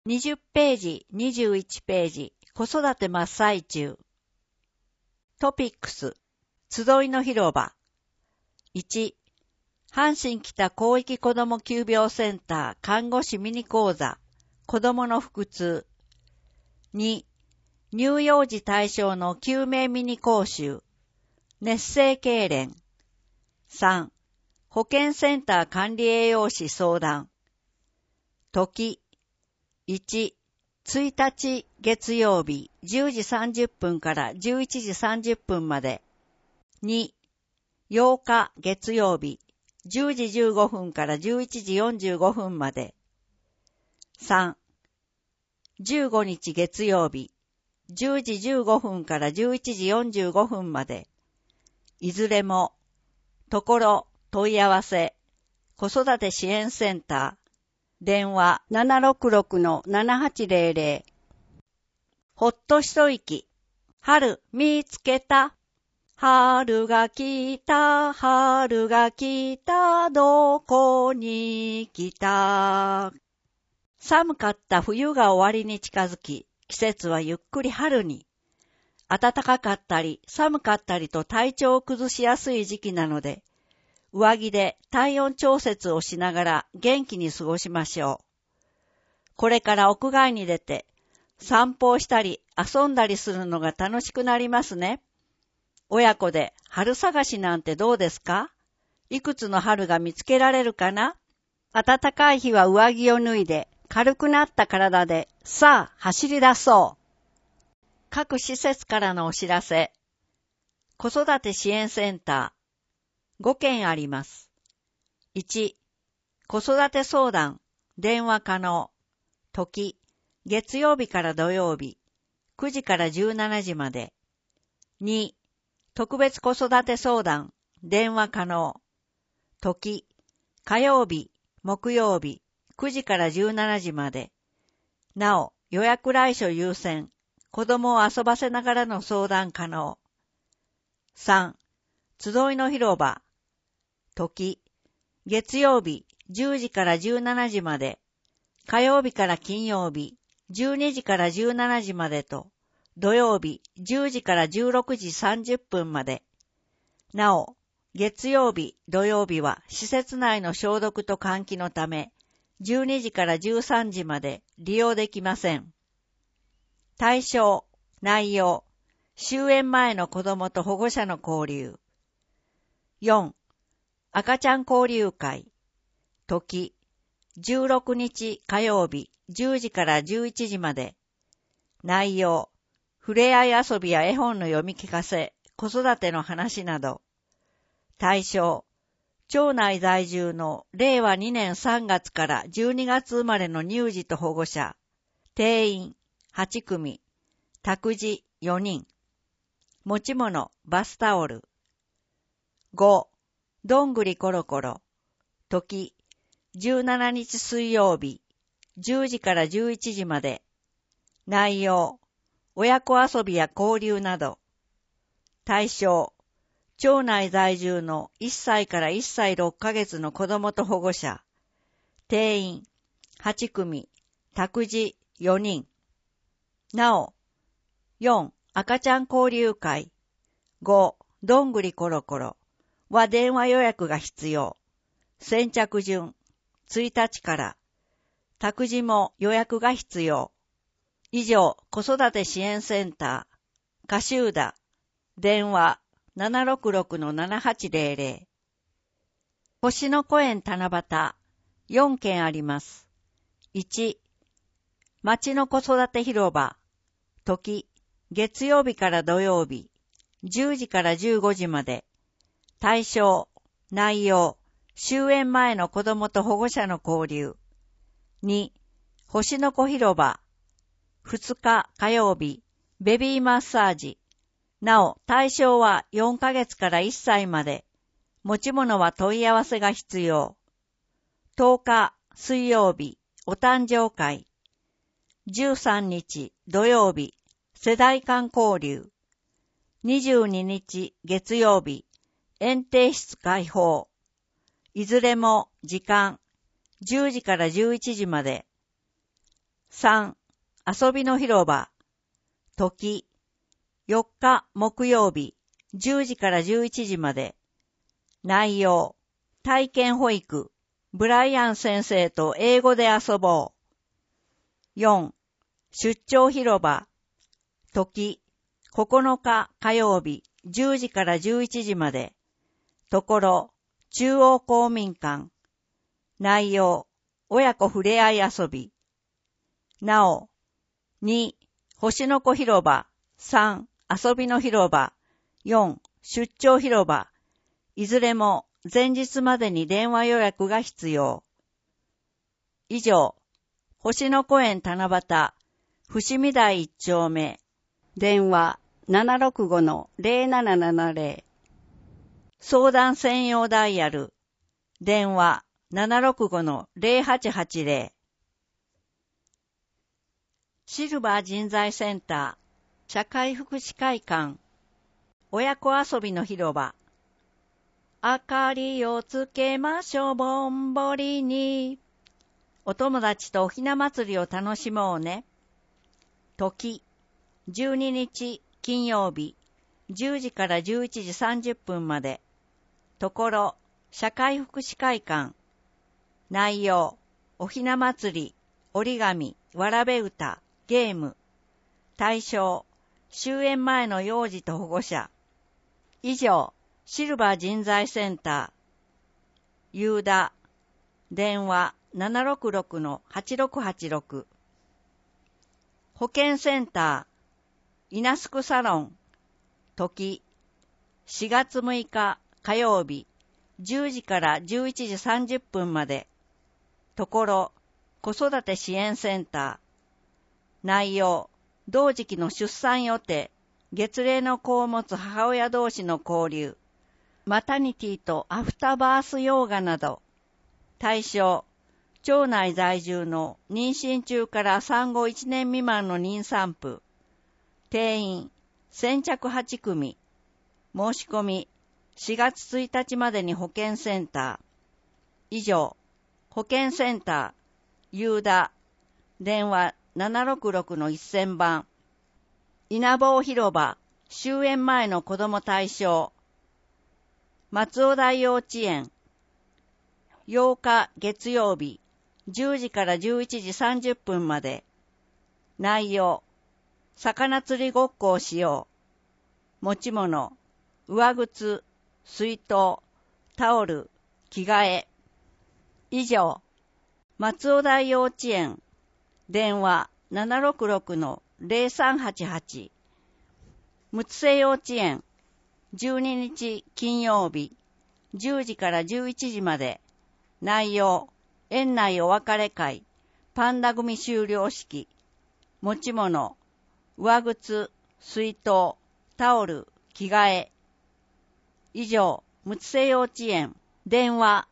20ページ、21ページ、子育て真っ最中。トピックス、集いの広場。1、阪神北広域子ども急病センター看護師ミニ講座、子どもの腹痛。2、乳幼児対象の救命ミニ講習、熱性痙攣。3、保健センター管理栄養士相談。時、1、1日月曜日10時30分から11時30分まで。2、8日月曜日10時15分から11時45分まで。3、15日月曜日10時15分から11時45分まで。いずれも、ところ問い合わせ、子育て支援センター、電話 766-7800。ほっと一息。春見つけた。春が来た、春が来た、どこに来た。寒かった冬が終わりに近づき、季節はゆっくり春に。暖かかったり寒かったりと体調を崩しやすい時期なので、上着で体温調節をしながら元気に過ごしましょう。これから屋外に出て散歩をしたり遊んだりするのが楽しくなりますね。親子で春探しなんてどうですか？いくつの春が見つけられるかな？暖かい日は上着を脱いで軽くなった体でさあ走り出そう。各施設からのお知らせ。子育て支援センター。5件あります。1、子育て相談、電話可能。時、月曜日から土曜日、9時から17時まで。2、特別子育て相談、電話可能。時、火曜日、木曜日、9時から17時まで。なお、予約来所優先、子供を遊ばせながらの相談可能。3、集いの広場。時、月曜日10時から17時まで、火曜日から金曜日12時から17時までと、土曜日10時から16時30分まで。なお、月曜日、土曜日は施設内の消毒と換気のため、12時から13時まで利用できません。対象、内容、終園前の子どもと保護者の交流。4、赤ちゃん交流会。時、16日火曜日10時から11時まで。内容、ふれあい遊びや絵本の読み聞かせ、子育ての話など。対象、町内在住の令和2年3月から12月生まれの乳児と保護者。定員8組。託児4人。持ち物、バスタオル。5、どんぐりころころ。時、17日水曜日、10時から11時まで。内容、親子遊びや交流など。対象、町内在住の1歳から1歳6ヶ月の子供と保護者。定員、8組、託児4人。なお、4、赤ちゃん交流会。5、どんぐりころころ。は電話予約が必要。先着順、1日から。託児も予約が必要。以上、子育て支援センター、カシューダ、電話 766-7800。星の子園七夕、4件あります。1、町の子育て広場、時、月曜日から土曜日、10時から15時まで。対象、内容、終園前の子供と保護者の交流。2、星の子広場。2日火曜日、ベビーマッサージ。なお、対象は4ヶ月から1歳まで。持ち物は問い合わせが必要。10日水曜日、お誕生会。13日土曜日、世代間交流。22日月曜日、園庭室開放。いずれも時間10時から11時まで。 3、遊びの広場。時、4日木曜日、10時から11時まで。内容、体験保育、ブライアン先生と英語で遊ぼう。4、出張広場。時、9日火曜日、10時から11時まで。ところ、中央公民館。内容、親子ふれあい遊び。なお、2、星の子広場。3、遊びの広場。4、出張広場。いずれも前日までに電話予約が必要。以上、星の子園七夕、伏見台1丁目。電話 765-0770。相談専用ダイヤル。電話 765-0880。シルバー人材センター、社会福祉会館、親子遊びの広場。明かりをつけましょう、ぼんぼりに。お友達とおひな祭りを楽しもうね。時、12日金曜日、10時から11時30分まで。ところ、社会福祉会館。内容、おひな祭り、折り紙、わらべ歌、ゲーム。対象、終園前の幼児と保護者。以上、シルバー人材センター。ユーダ。電話 766-8686。保健センター。イナスクサロン。時、4月6日火曜日、10時から11時30分まで。ところ、子育て支援センター。内容、同時期の出産予定、月齢の子を持つ母親同士の交流、マタニティとアフターバースヨーガなど。対象、町内在住の妊娠中から産後1年未満の妊産婦。定員、先着8組。申し込み、4月1日までに保健センター。以上、保健センター、ユーダ。電話766-1000番。稲坊広場、終園前の子ども対象。松尾台幼稚園。8日月曜日、10時から11時30分まで。内容、魚釣りごっこをしよう。持ち物、上靴、水筒、タオル、着替え。以上、松尾台幼稚園。電話 766-0388。むつせ幼稚園。12日金曜日、10時から11時まで。内容、園内お別れ会、パンダ組終了式。持ち物、上靴、水筒、タオル、着替え。以上、むつせ幼稚園。電話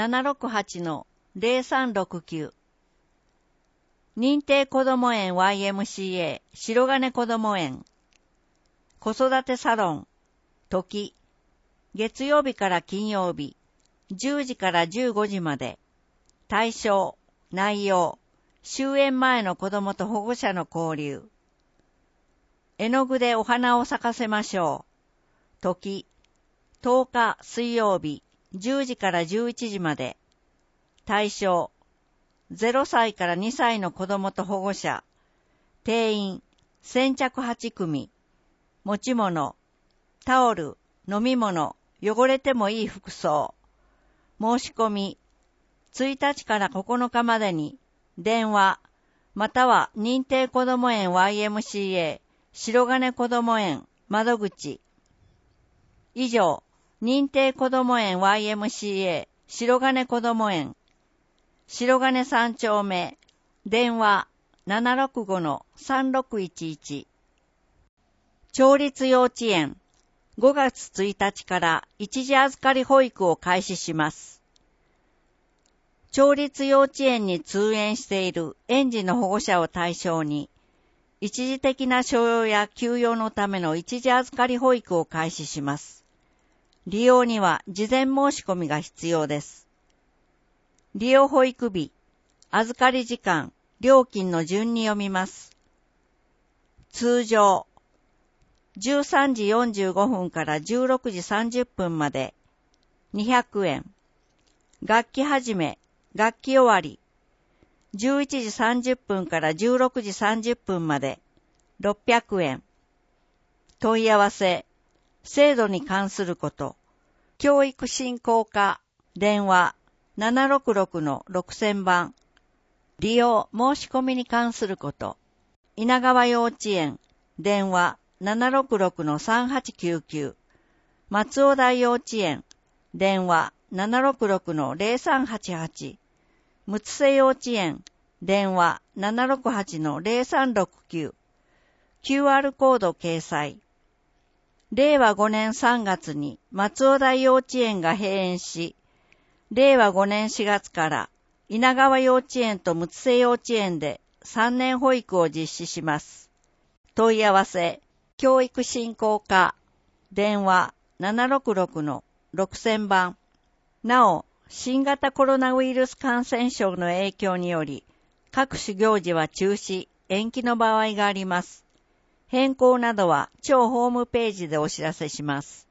768-0369。認定こども園 YMCA 白金こども園。子育てサロン。時、月曜日から金曜日、10時から15時まで。対象、内容、終園前の子供と保護者の交流。絵の具でお花を咲かせましょう。時、10日水曜日、10時から11時まで。対象、0歳から2歳の子供と保護者。定員、先着8組。持ち物、タオル、飲み物、汚れてもいい服装。申し込み、1日から9日までに、電話、または認定こども園 YMCA 白金こども園窓口。以上、認定こども園 YMCA 白金こども園白金3丁目。電話 765-3611。町立幼稚園。5月1日から一時預かり保育を開始します。町立幼稚園に通園している園児の保護者を対象に、一時的な所用や休養のための一時預かり保育を開始します。利用には事前申し込みが必要です。利用保育日、預かり時間、 料金の順に読みます。通常、13時45分から16時30分まで200円。楽器始め、楽器終わり、11時30分から16時30分まで600円。問い合わせ、制度に関すること、教育振興課、電話 766-6000 番、利用申し込みに関すること、稲川幼稚園、電話 766-3899、松尾台幼稚園、電話 766-0388、むつせ幼稚園、電話 768-0369、QR コード掲載。令和5年3月に松尾台幼稚園が閉園し、令和5年4月から稲川幼稚園とむつせ幼稚園で3年保育を実施します。問い合わせ、教育振興課、電話 766-6000 番。なお、新型コロナウイルス感染症の影響により、各種行事は中止、延期の場合があります。変更などは当ホームページでお知らせします。